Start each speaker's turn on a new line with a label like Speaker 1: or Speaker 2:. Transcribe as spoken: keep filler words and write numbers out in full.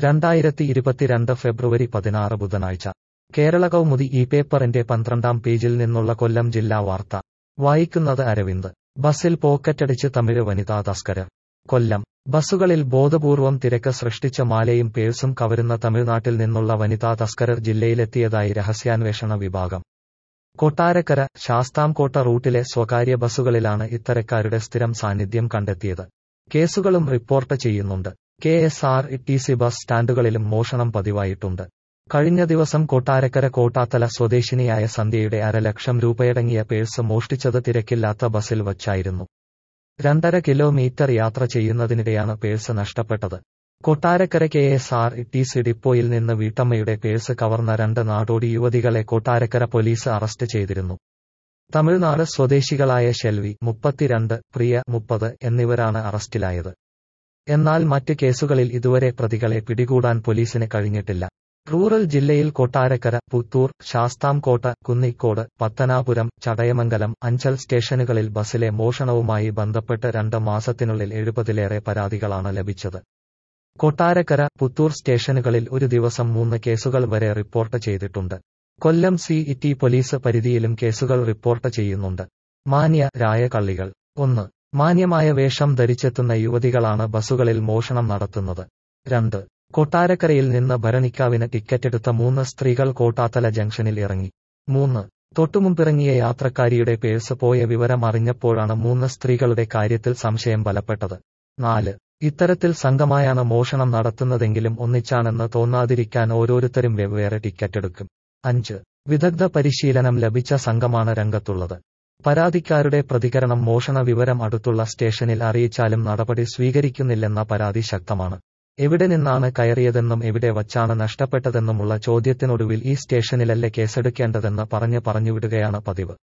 Speaker 1: രണ്ടായിരത്തി ഇരുപത്തിരണ്ട് ഫെബ്രുവരി പതിനാറ് ബുധനാഴ്ച കേരള കൗമുദി ഈ പേപ്പറിന്റെ പന്ത്രണ്ടാം പേജിൽ നിന്നുള്ള കൊല്ലം ജില്ലാ വാർത്ത വായിക്കുന്നത് അരവിന്ദ്. ബസിൽ പോക്കറ്റടിച്ച് തമിഴ് വനിതാ തസ്കരർ. കൊല്ലം ബസുകളിൽ ബോധപൂർവം തിരക്ക് സൃഷ്ടിച്ച മാലയും പേഴ്സും കവരുന്ന തമിഴ്നാട്ടിൽ നിന്നുള്ള വനിതാ തസ്കരർ ജില്ലയിലെത്തിയതായി രഹസ്യാന്വേഷണ വിഭാഗം. കൊട്ടാരക്കര ശാസ്താംകോട്ട റൂട്ടിലെ സ്വകാര്യ ബസുകളിലാണ് ഇത്തരക്കാരുടെ സ്ഥിരം സാന്നിധ്യം കണ്ടെത്തിയത്. കേസുകളും റിപ്പോർട്ട് ചെയ്യുന്നുണ്ട്. K S R T C bus സ്റ്റാൻഡുകളിലും മോഷണം പതിവായിട്ടുണ്ട്. കഴിഞ്ഞ ദിവസം കൊട്ടാരക്കര കോട്ടാത്തല സ്വദേശിനിയായ സന്ധ്യയുടെ അരലക്ഷം രൂപയടങ്ങിയ പേഴ്സ് മോഷ്ടിച്ചത് തിരക്കില്ലാത്ത ബസിൽ വച്ചായിരുന്നു. രണ്ടര കിലോമീറ്റർ യാത്ര ചെയ്യുന്നതിനിടെയാണ് പേഴ്സ് നഷ്ടപ്പെട്ടത്. Kottarakkara K S R T C ഡിപ്പോയിൽ നിന്ന് വീട്ടമ്മയുടെ പേഴ്സ് കവർന്ന രണ്ട് നാടോടി യുവതികളെ കൊട്ടാരക്കര പോലീസ് അറസ്റ്റ് ചെയ്തിരുന്നു. തമിഴ്നാട് സ്വദേശികളായ ഷെൽവി മുപ്പത്തിരണ്ട്, പ്രിയ മുപ്പത് എന്നിവരാണ് അറസ്റ്റിലായത്. എന്നാൽ മറ്റ് കേസുകളിൽ ഇതുവരെ പ്രതികളെ പിടികൂടാൻ പോലീസിന് കഴിഞ്ഞിട്ടില്ല. റൂറൽ ജില്ലയിൽ കൊട്ടാരക്കര, പുത്തൂർ, ശാസ്താംകോട്ട, കുന്നിക്കോട്, പത്തനാപുരം, ചടയമംഗലം, അഞ്ചൽ സ്റ്റേഷനുകളിൽ ബസിലെ മോഷണവുമായി ബന്ധപ്പെട്ട് രണ്ട് മാസത്തിനുള്ളിൽ എഴുപതിലേറെ പരാതികളാണ് ലഭിച്ചത്. കൊട്ടാരക്കര, പുത്തൂർ സ്റ്റേഷനുകളിൽ ഒരു ദിവസം മൂന്ന് കേസുകൾ വരെ റിപ്പോർട്ട് ചെയ്തിട്ടുണ്ട്. കൊല്ലം സി ടി പോലീസ് പരിധിയിലും കേസുകൾ റിപ്പോർട്ട് ചെയ്യുന്നുണ്ട്. മാന്യ രായ കള്ളികൾ. ഒന്ന്. മാന്യമായ വേഷം ധരിച്ചെത്തുന്ന യുവതികളാണ് ബസുകളിൽ മോഷണം നടത്തുന്നത്. രണ്ട്. കൊട്ടാരക്കരയിൽ നിന്ന് ഭരണിക്കാവിന് ടിക്കറ്റെടുത്ത മൂന്ന് സ്ത്രീകൾ കോട്ടാത്തല ജംഗ്ഷനിൽ ഇറങ്ങി. മൂന്ന്. തൊട്ടുമുമ്പിറങ്ങിയ യാത്രക്കാരിയുടെ പേഴ്സ് പോയ വിവരം അറിഞ്ഞപ്പോഴാണ് മൂന്ന് സ്ത്രീകളുടെ കാര്യത്തിൽ സംശയം ബലപ്പെട്ടത്. നാല്. ഇത്തരത്തിൽ സംഘമായാണ് മോഷണം നടത്തുന്നതെങ്കിലും ഒന്നിച്ചാണെന്ന് തോന്നാതിരിക്കാൻ ഓരോരുത്തരും വെവ്വേറെ ടിക്കറ്റെടുക്കും. അഞ്ച്. വിദഗ്ധ പരിശീലനം ലഭിച്ച സംഘമാണ് രംഗത്തുള്ളത്. പരാതിക്കാരുടെ പ്രതികരണം മോഷണ വിവരം അടുത്തുള്ള സ്റ്റേഷനിൽ അറിയിച്ചാലും നടപടി സ്വീകരിക്കുന്നില്ലെന്ന പരാതി ശക്തമാണ്. എവിടെ നിന്നാണ് കയറിയതെന്നും എവിടെ വച്ചാണ് നഷ്ടപ്പെട്ടതെന്നുമുള്ള ചോദ്യത്തിനൊടുവിൽ ഈ സ്റ്റേഷനിലല്ലേ കേസെടുക്കേണ്ടതെന്ന് പറഞ്ഞ് പറഞ്ഞുവിടുകയാണ് പതിവ്.